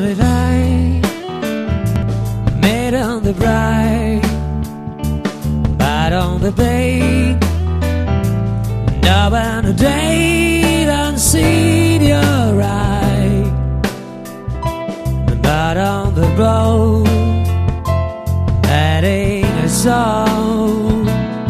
did I made on the bride, but on the bait, now and a day unseen your eye, but on the road, adding a song,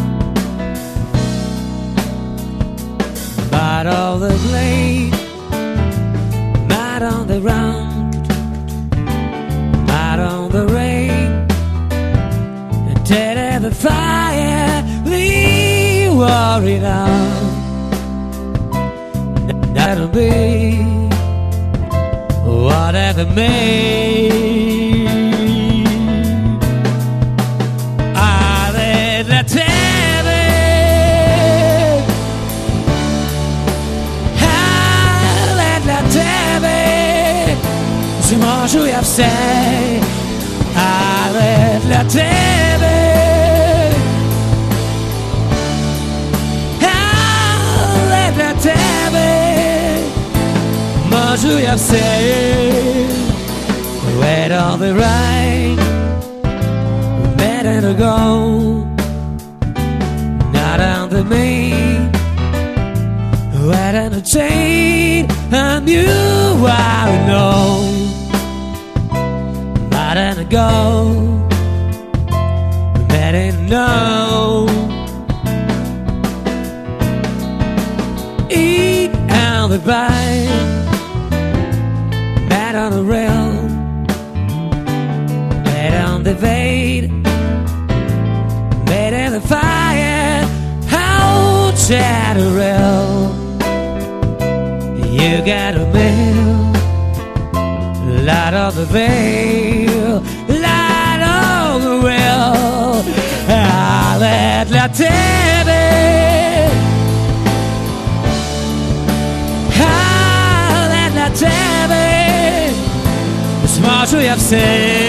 but all the blade, mad on the round, mad on the rain, and dead at the fire, leave worried out. That'll be whatever may. I let la TV, I let la TV, ce mange où y'a c'est. I let la TV, I let la TV. Much we have said, wait on the right, better to go, not on the main, wait on the chain, and you I know, better to go, better to know, eat on the bite. Bed on the rail, bed on the bait, bed in the fire, out at the rail. You got a mail, light on the veil, light on the rail. I let la TV, I let la TV. Smash we have said.